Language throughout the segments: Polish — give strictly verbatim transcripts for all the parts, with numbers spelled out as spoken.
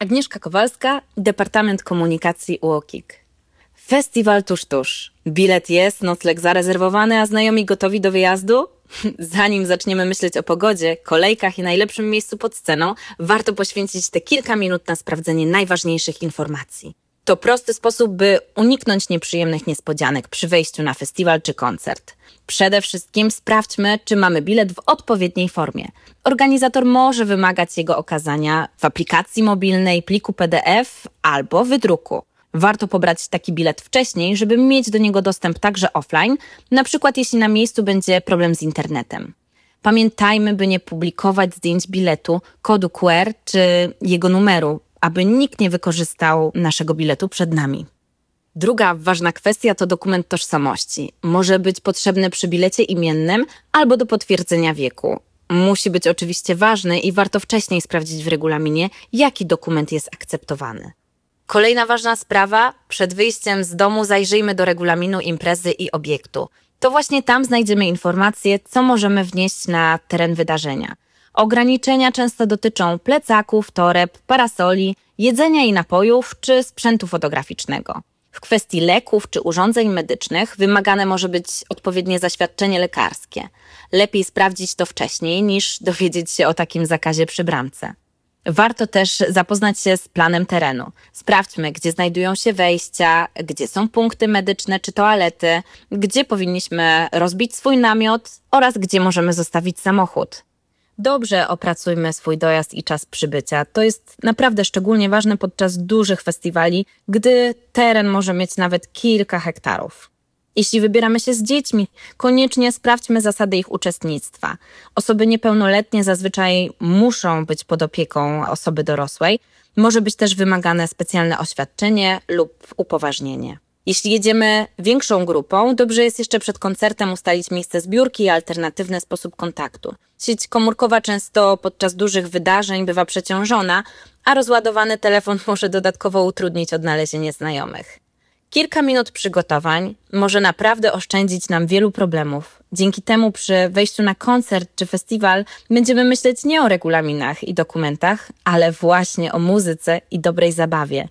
Agnieszka Kowalska, Departament Komunikacji U O K I K. Festiwal tuż, tuż. Bilet jest, nocleg zarezerwowany, a znajomi gotowi do wyjazdu? Zanim zaczniemy myśleć o pogodzie, kolejkach i najlepszym miejscu pod sceną, warto poświęcić te kilka minut na sprawdzenie najważniejszych informacji. To prosty sposób, by uniknąć nieprzyjemnych niespodzianek przy wejściu na festiwal czy koncert. Przede wszystkim sprawdźmy, czy mamy bilet w odpowiedniej formie. Organizator może wymagać jego okazania w aplikacji mobilnej, pliku P D F albo wydruku. Warto pobrać taki bilet wcześniej, żeby mieć do niego dostęp także offline, na przykład jeśli na miejscu będzie problem z internetem. Pamiętajmy, by nie publikować zdjęć biletu, kodu Q R czy jego numeru, aby nikt nie wykorzystał naszego biletu przed nami. Druga ważna kwestia to dokument tożsamości. Może być potrzebny przy bilecie imiennym albo do potwierdzenia wieku. Musi być oczywiście ważny i warto wcześniej sprawdzić w regulaminie, jaki dokument jest akceptowany. Kolejna ważna sprawa, przed wyjściem z domu zajrzyjmy do regulaminu imprezy i obiektu. To właśnie tam znajdziemy informacje, co możemy wnieść na teren wydarzenia. Ograniczenia często dotyczą plecaków, toreb, parasoli, jedzenia i napojów czy sprzętu fotograficznego. W kwestii leków czy urządzeń medycznych wymagane może być odpowiednie zaświadczenie lekarskie. Lepiej sprawdzić to wcześniej, niż dowiedzieć się o takim zakazie przy bramce. Warto też zapoznać się z planem terenu. Sprawdźmy, gdzie znajdują się wejścia, gdzie są punkty medyczne czy toalety, gdzie powinniśmy rozbić swój namiot oraz gdzie możemy zostawić samochód. Dobrze opracujmy swój dojazd i czas przybycia. To jest naprawdę szczególnie ważne podczas dużych festiwali, gdy teren może mieć nawet kilka hektarów. Jeśli wybieramy się z dziećmi, koniecznie sprawdźmy zasady ich uczestnictwa. Osoby niepełnoletnie zazwyczaj muszą być pod opieką osoby dorosłej. Może być też wymagane specjalne oświadczenie lub upoważnienie. Jeśli jedziemy większą grupą, dobrze jest jeszcze przed koncertem ustalić miejsce zbiórki i alternatywny sposób kontaktu. Sieć komórkowa często podczas dużych wydarzeń bywa przeciążona, a rozładowany telefon może dodatkowo utrudnić odnalezienie znajomych. Kilka minut przygotowań może naprawdę oszczędzić nam wielu problemów. Dzięki temu przy wejściu na koncert czy festiwal będziemy myśleć nie o regulaminach i dokumentach, ale właśnie o muzyce i dobrej zabawie.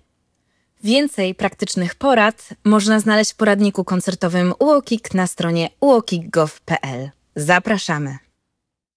Więcej praktycznych porad można znaleźć w poradniku koncertowym U O K I K na stronie u o k i k kropka gov kropka p l. Zapraszamy!